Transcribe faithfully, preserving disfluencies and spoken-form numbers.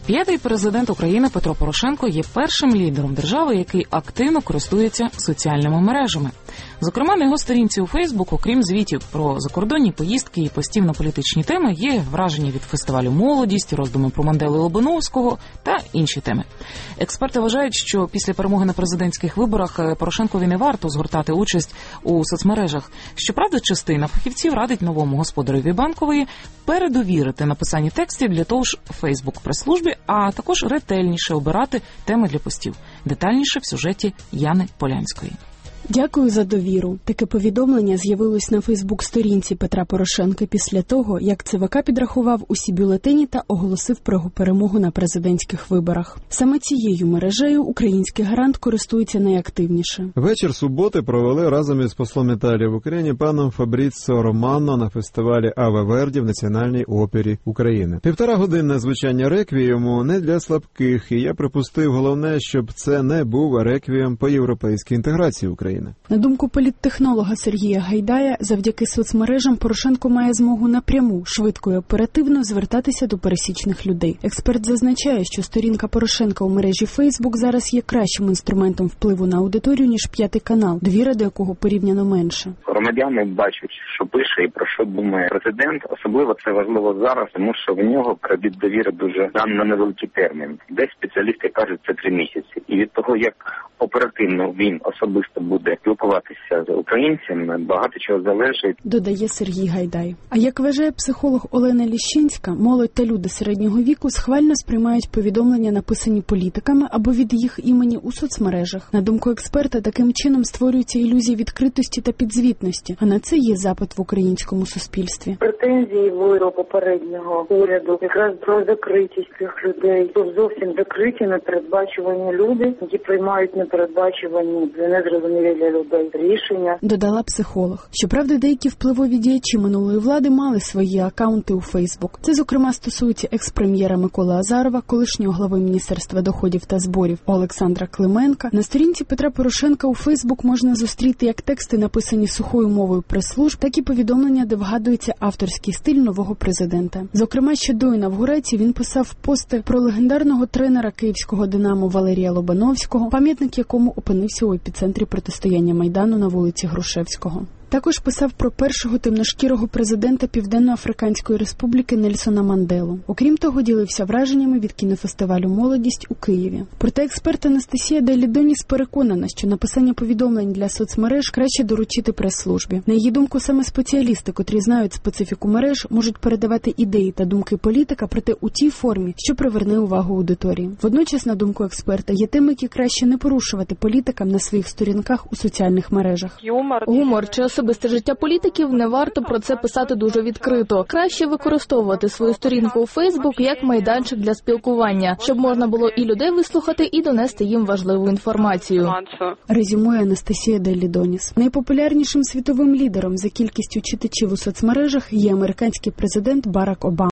П'ятий президент України Петро Порошенко є першим лідером держави, який активно користується соціальними мережами. Зокрема, на його сторінці у Фейсбук, окрім звітів про закордонні поїздки і постів на політичні теми, є враження від фестивалю «Молодість», роздуми про Манделу і Лобановського та інші теми. Експерти вважають, що після перемоги на президентських виборах Порошенкові не варто згортати участь у соцмережах. Щоправда, частина фахівців радить новому господареві Банкової передовірити написання текстів для того ж Фейсбук прес-службі, а також ретельніше обирати теми для постів. Детальніше в сюжеті Яни Полянської. Дякую за довіру. Таке повідомлення з'явилось на Фейсбук-сторінці Петра Порошенка після того, як ЦВК підрахував усі бюлетені та оголосив про його перемогу на президентських виборах. Саме цією мережею український гарант користується найактивніше. Вечір суботи провели разом із послом Італії в Україні паном Фабріціо Романо на фестивалі Аве Верді в Національній опері України. Півтора годинне звучання реквієму не для слабких, і я припустив головне, щоб це не був реквієм по європейській інтеграції України. На думку політтехнолога Сергія Гайдая, завдяки соцмережам Порошенко має змогу напряму, швидко і оперативно звертатися до пересічних людей. Експерт зазначає, що сторінка Порошенка у мережі Фейсбук зараз є кращим інструментом впливу на аудиторію, ніж П'ятий канал, довіра до якого порівняно менше. Громадяни бачать, що пише і про що думає президент. Особливо це важливо зараз, тому що в нього кредит довіри дуже дан на невеликий термін. Десь спеціалісти кажуть, це три місяці. І від того, як оперативно він особисто буде спілкуватися з українцями, багато чого залежить. Додає Сергій Гайдай. А як вважає психолог Олена Ліщинська, молодь та люди середнього віку схвально сприймають повідомлення, написані політиками або від їх імені у соцмережах. На думку експерта, таким чином створюється ілюзія відкритості та підзвітності, а на це є запит в українському суспільстві. Претензії в попереднього уряду якраз про закритість цих людей. Тут зовсім закриті, непередбачувані люди, які приймають непередбачувані, незрозумілі для людей рішення. Додала психолог. Щоправда, деякі впливові діячі минулої влади мали свої акаунти у Фейсбук. Це, зокрема, стосується екс-прем'єра Миколи Азарова, колишнього глави Міністерства доходів та зборів Олександра Клименка. На сторінці Петра Порошенка у Фейсбук можна зустріти як тексти, написані сухою мовою прес-служб, так і повідомлення, де вгадується авторський стиль нового президента. Зокрема, ще до інавгурації він писав пости про легендарного тренера київського «Динамо» Валерія Лобановського, пам'ятник якому опинився у епіцентрі протистояння Майдану на вулиці Грушевського. Також писав про першого темношкірого президента Південно-Африканської Республіки Нельсона Манделу. Окрім того, ділився враженнями від кінофестивалю «Молодість» у Києві. Проте експерт Анастасія Делідоніс переконана, що написання повідомлень для соцмереж краще доручити прес-службі. На її думку, саме спеціалісти, котрі знають специфіку мереж, можуть передавати ідеї та думки політика, проте у тій формі, що приверне увагу аудиторії. Водночас, на думку експерта, є теми, які краще не порушувати політикам на своїх сторінках у соціальних мережах. Гумор чи особисте життя політиків не варто про це писати дуже відкрито. Краще використовувати свою сторінку у Фейсбук як майданчик для спілкування, щоб можна було і людей вислухати, і донести їм важливу інформацію. Резюмує Анастасія Делідоніс. Найпопулярнішим світовим лідером за кількістю читачів у соцмережах є американський президент Барак Обама.